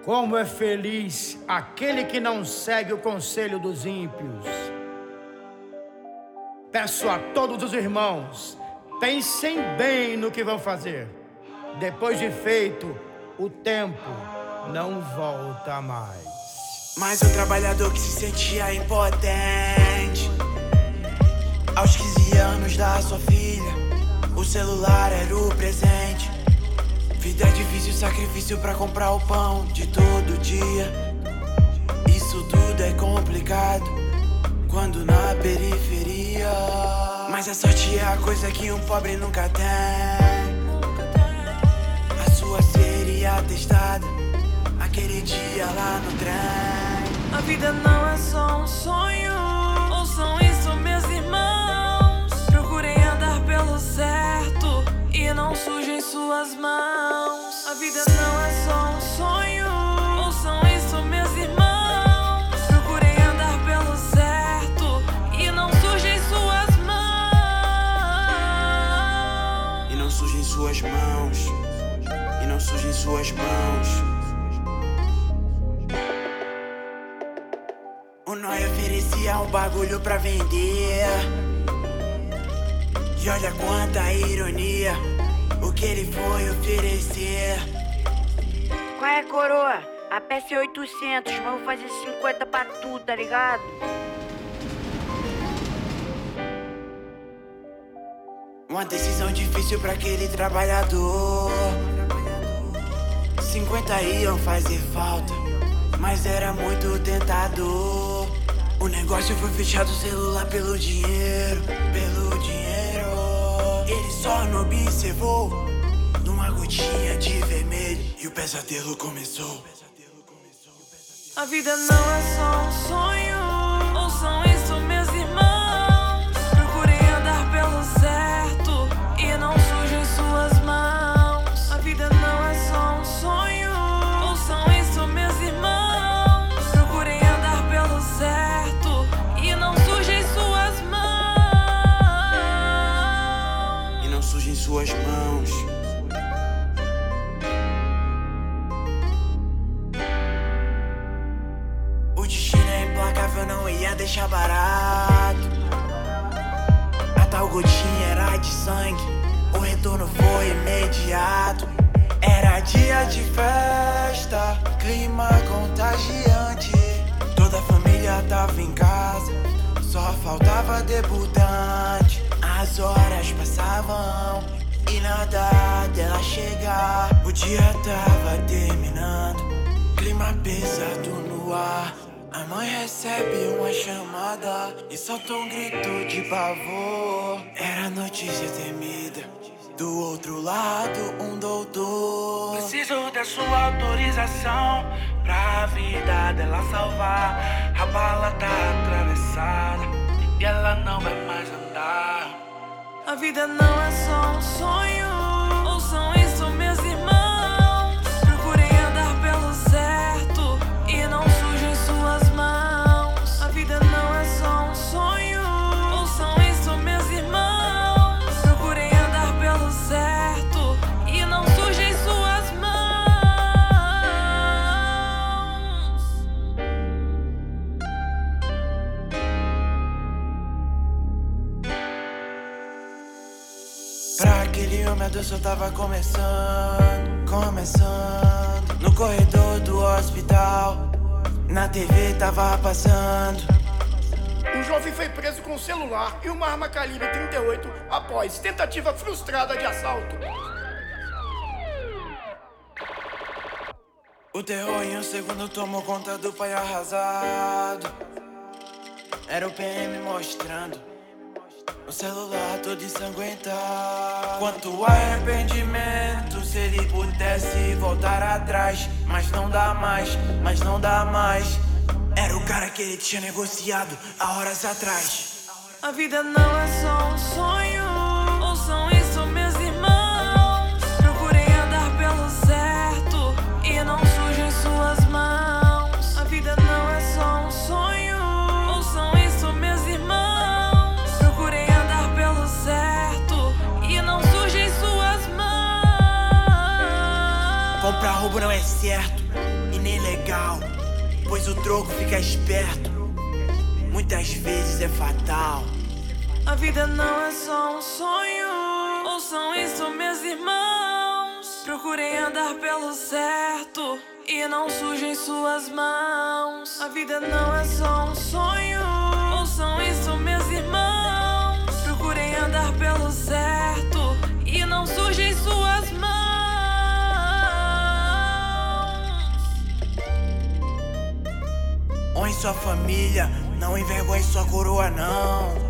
Como é feliz aquele que não segue o conselho dos ímpios. Peço a todos os irmãos, pensem bem no que vão fazer. Depois de feito, o tempo não volta mais. Mas o trabalhador que se sentia impotente, aos 15 anos da sua filha, o celular era o presente. Vida é difícil, sacrifício pra comprar o pão de todo dia. Isso tudo é complicado quando na periferia. Mas a sorte é a coisa que um pobre nunca tem. A sua seria testada aquele dia lá no trem. A vida não é só um sonho, ouçam isso, meus irmãos. Procurem andar pelo certo e não sujem suas mãos. A vida não é só um sonho, ouçam isso, meus irmãos. Procurem andar pelo certo e não sujem suas mãos. E não sujem suas mãos. E não sujem suas mãos. O Noia oferecia um bagulho pra vender. E olha quanta ironia o que ele foi oferecer. Qual é, coroa? A peça é 800, mas vou fazer 50 pra tu, tá ligado? Uma decisão difícil pra aquele trabalhador. 50 iam fazer falta, mas era muito tentador. O negócio foi fechado, o celular pelo dinheiro, pelo dinheiro. Ele só não observou numa gotinha de vermelho e o pesadelo começou. A vida não é só um sonho, ouçam isso, meus irmãos. Procurem andar pelo certo e não sujem suas mãos. A vida não é só um sonho, ouçam isso, meus irmãos. Procurem andar pelo certo e não sujem suas mãos. E não sujem suas mãos. O destino é implacável, não ia deixar barato. A tal gotinha era de sangue, o retorno foi imediato. Era dia de festa, clima contagiante. Toda a família tava em casa, só faltava debutante. As horas passavam e nada dela chegar. O dia tava terminando, clima pesado no ar. A mãe recebe uma chamada e solta um grito de pavor. Era notícia temida, do outro lado um doutor. Preciso da sua autorização pra a vida dela salvar. A bala tá atravessada e ela não vai mais andar. A vida não é só um sonho, ouçam isso, meus irmãos. Procurem andar pelo certo e não sujem suas mãos. A vida não é só um sonho, ouçam isso, meus irmãos. Procurem andar pelo certo e não sujem suas mãos. Pra aquele homem a dor só tava começando. No corredor do hospital, na TV tava passando. Um jovem foi preso com um celular e uma arma calibre 38 após tentativa frustrada de assalto. O terror em um segundo tomou conta do pai arrasado. Era o PM mostrando o celular todo ensanguentado. Quanto arrependimento se ele pudesse voltar atrás. Mas não dá mais, mas não dá mais. Era o cara que ele tinha negociado há horas atrás. A vida não é só um sonho, ouçam isso, meus irmãos. Procurem andar pelo certo e não sujem suas mãos. A vida não é só um sonho, ouçam isso, meus irmãos. Procurem andar pelo certo e não sujem suas mãos. Comprar roubo não é certo, e nem legal, pois o troco fica esperto, muitas vezes é fatal. A vida não é só um sonho, ouçam isso, meus irmãos. Procurem andar pelo certo e não sujem suas mãos. A vida não é só um sonho, ouçam isso, meus irmãos. Procurem andar pelo certo e não sujem suas mãos. Honre sua família, não envergonhe sua coroa não.